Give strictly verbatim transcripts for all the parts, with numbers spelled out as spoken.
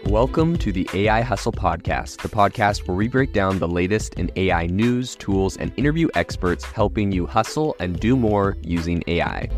Welcome to the A I Hustle Podcast, the podcast where we break down the latest in A I news, tools, and interview experts helping you hustle and do more using A I.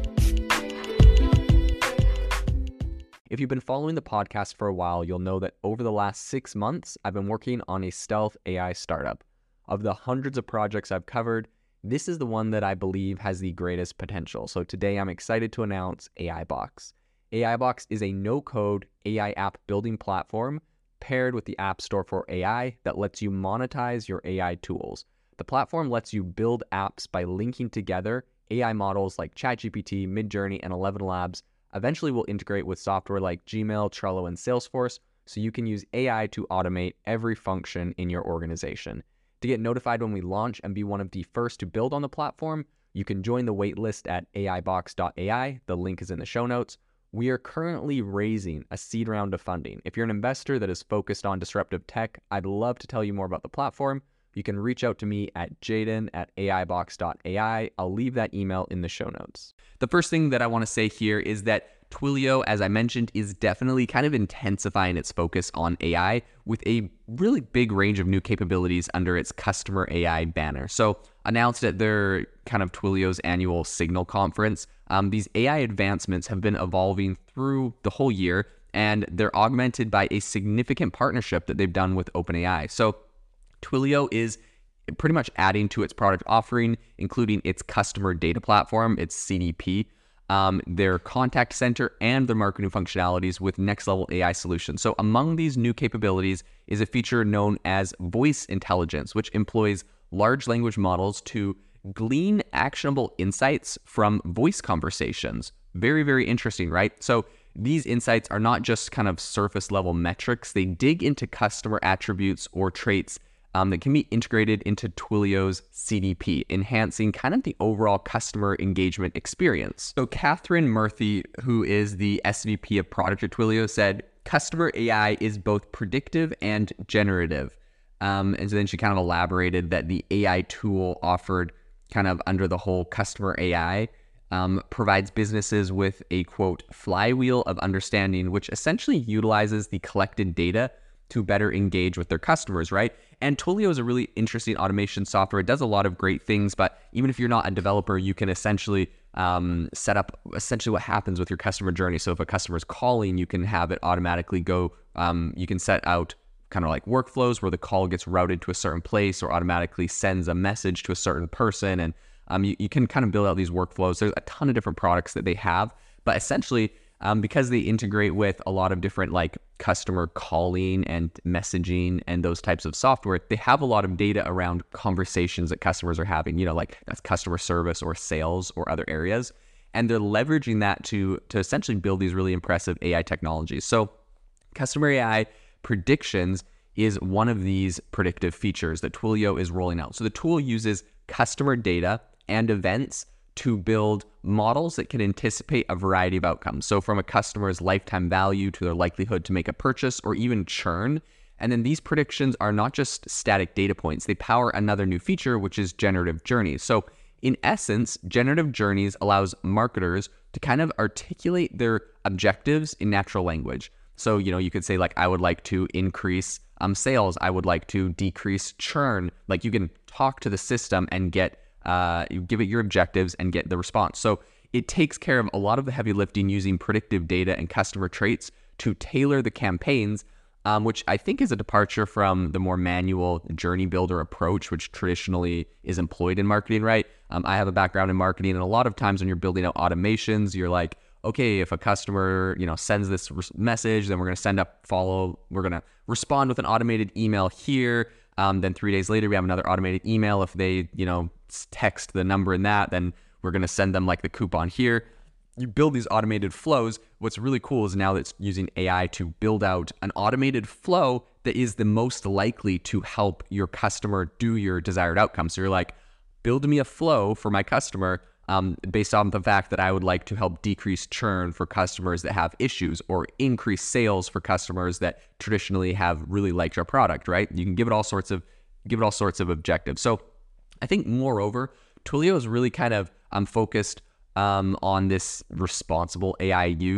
If you've been following the podcast for a while, you'll know that over the last six months, I've been working on a stealth A I startup. Of the hundreds of projects I've covered, this is the one that I believe has the greatest potential. So today I'm excited to announce AIBox. AIBox is a no-code A I app building platform paired with the App Store for A I that lets you monetize your A I tools. The platform lets you build apps by linking together A I models like ChatGPT, Midjourney, and Eleven Labs. Eventually will integrate with software like Gmail, Trello, and Salesforce, so you can use A I to automate every function in your organization. To get notified when we launch and be one of the first to build on the platform, you can join the waitlist at A I box dot A I. The link is in the show notes. We are currently raising a seed round of funding. If you're an investor that is focused on disruptive tech, I'd love to tell you more about the platform. You can reach out to me at jaden at A I box dot A I. I'll leave that email in the show notes. The first thing that I want to say here is that Twilio, as I mentioned, is definitely kind of intensifying its focus on A I with a really big range of new capabilities under its customer A I banner. So announced at their kind of Twilio's annual Signal conference, um, these A I advancements have been evolving through the whole year, and they're augmented by a significant partnership that they've done with OpenAI. So Twilio is pretty much adding to its product offering, including its customer data platform, its C D P, um, their contact center, and their marketing functionalities with next-level A I solutions. So among these new capabilities is a feature known as voice intelligence, which employs large language models to glean actionable insights from voice conversations. Very, very interesting, right? So these insights are not just kind of surface-level metrics. They dig into customer attributes or traits Um, that can be integrated into Twilio's C D P, enhancing kind of the overall customer engagement experience. So Catherine Murphy, who is the S V P of product at Twilio, said, customer A I is both predictive and generative. Um, and so then she kind of elaborated that the A I tool offered kind of under the whole customer A I um, provides businesses with a, quote, flywheel of understanding, which essentially utilizes the collected data to better engage with their customers, right? And Twilio is a really interesting automation software. It does a lot of great things, but even if you're not a developer, you can essentially um, set up essentially what happens with your customer journey. So if a customer is calling, you can have it automatically go, um, you can set out kind of like workflows where the call gets routed to a certain place or automatically sends a message to a certain person. And um, you, you can kind of build out these workflows. There's a ton of different products that they have, but essentially, Um, because they integrate with a lot of different like customer calling and messaging and those types of software, they have a lot of data around conversations that customers are having, you know, like that's customer service or sales or other areas. And they're leveraging that to, to essentially build these really impressive A I technologies. So customer A I predictions is one of these predictive features that Twilio is rolling out. So the tool uses customer data and events to build models that can anticipate a variety of outcomes. So from a customer's lifetime value to their likelihood to make a purchase or even churn. And then these predictions are not just static data points. They power another new feature, which is generative journeys. So in essence, generative journeys allows marketers to kind of articulate their objectives in natural language. So, you know, you could say like, I would like to increase um, sales. I would like to decrease churn. Like you can talk to the system and get Uh, you give it your objectives and get the response. So it takes care of a lot of the heavy lifting using predictive data and customer traits to tailor the campaigns, um, which I think is a departure from the more manual journey builder approach, which traditionally is employed in marketing, right? Um, I have a background in marketing, and a lot of times when you're building out automations, you're like, okay, if a customer, you know, sends this res- message, then we're going to send up follow, we're going to respond with an automated email here. Um, then three days later, we have another automated email. If they, you know, text the number in that, then we're going to send them like the coupon here. You build these automated flows. What's really cool is now that it's using A I to build out an automated flow that is the most likely to help your customer do your desired outcome. So you're like, build me a flow for my customer um, based on the fact that I would like to help decrease churn for customers that have issues or increase sales for customers that traditionally have really liked your product, right? You can give it all sorts of give it all sorts of objectives. So I think moreover, Twilio is really kind of um, focused um, on this responsible A I use.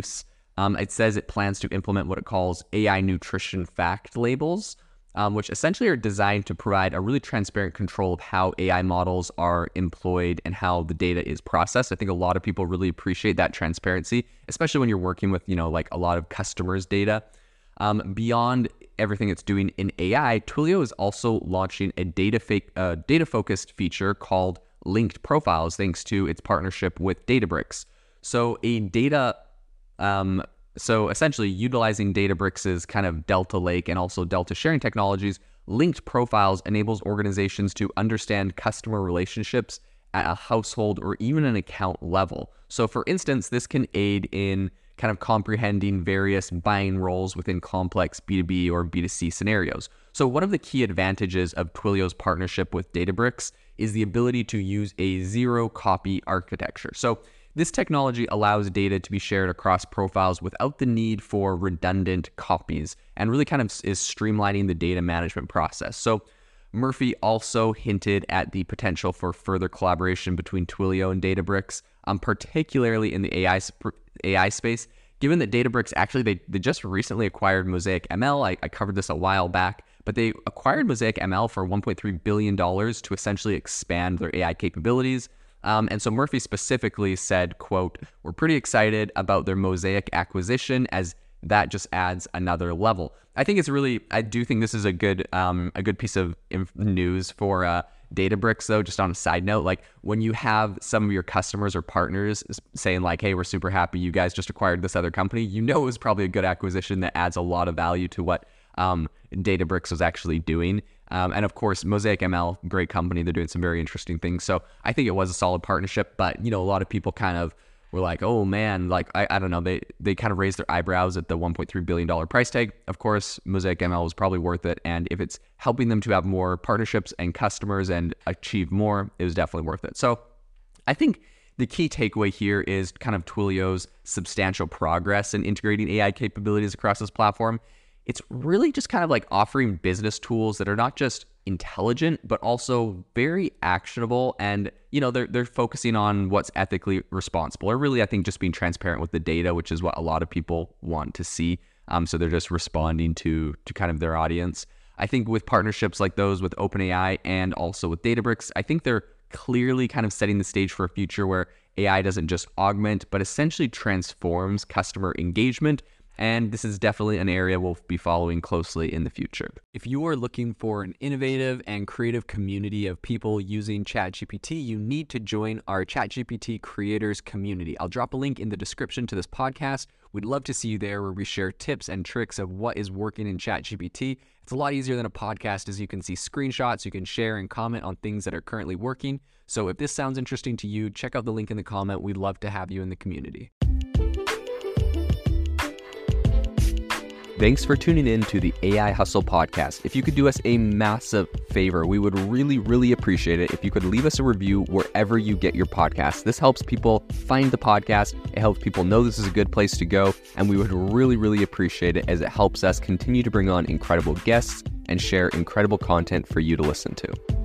Um, it says it plans to implement what it calls A I nutrition fact labels, um, which essentially are designed to provide a really transparent control of how A I models are employed and how the data is processed. I think a lot of people really appreciate that transparency, especially when you're working with, you know, like a lot of customers' data. Um, beyond everything it's doing in A I, Twilio is also launching a data fake, uh, data-focused feature called Linked Profiles, thanks to its partnership with Databricks. So a data, um, so essentially utilizing Databricks' kind of Delta Lake and also Delta sharing technologies, Linked Profiles enables organizations to understand customer relationships at a household or even an account level. So for instance, this can aid in kind of comprehending various buying roles within complex B two B or B two C scenarios. So one of the key advantages of Twilio's partnership with Databricks is the ability to use a zero copy architecture. So this technology allows data to be shared across profiles without the need for redundant copies and really kind of is streamlining the data management process. So Murphy also hinted at the potential for further collaboration between Twilio and Databricks, um, particularly in the A I sp- A I space, given that Databricks actually, they, they just recently acquired Mosaic M L. I, I covered this a while back, but they acquired Mosaic M L for one point three billion dollars to essentially expand their A I capabilities. Um, and so Murphy specifically said, quote, "We're pretty excited about their Mosaic acquisition as that just adds another level." I think it's really, I do think this is a good um, a good piece of inf- news for uh, Databricks, though, just on a side note. Like when you have some of your customers or partners saying like, "Hey, we're super happy you guys just acquired this other company," you know it was probably a good acquisition that adds a lot of value to what um, Databricks was actually doing. Um, and of course, Mosaic M L, great company. They're doing some very interesting things. So I think it was a solid partnership, but, you know, a lot of people kind of were like, oh man, like, I, I don't know. They, they kind of raised their eyebrows at the one point three billion dollars price tag. Of course, Mosaic M L was probably worth it. And if it's helping them to have more partnerships and customers and achieve more, it was definitely worth it. So I think the key takeaway here is kind of Twilio's substantial progress in integrating A I capabilities across this platform. It's really just kind of like offering business tools that are not just intelligent, but also very actionable. And, you know, they're they're focusing on what's ethically responsible, or really, I think, just being transparent with the data, which is what a lot of people want to see. Um, so they're just responding to to kind of their audience. I think with partnerships like those with OpenAI and also with Databricks, I think they're clearly kind of setting the stage for a future where A I doesn't just augment, but essentially transforms customer engagement. And this is definitely an area we'll be following closely in the future. If you are looking for an innovative and creative community of people using ChatGPT, you need to join our ChatGPT creators community. I'll drop a link in the description to this podcast. We'd love to see you there, where we share tips and tricks of what is working in ChatGPT. It's a lot easier than a podcast, as you can see screenshots, you can share and comment on things that are currently working. So if this sounds interesting to you, check out the link in the comment. We'd love to have you in the community. Thanks for tuning in to the A I Hustle podcast. If you could do us a massive favor, we would really, really appreciate it if you could leave us a review wherever you get your podcasts. This helps people find the podcast. It helps people know this is a good place to go. And we would really, really appreciate it, as it helps us continue to bring on incredible guests and share incredible content for you to listen to.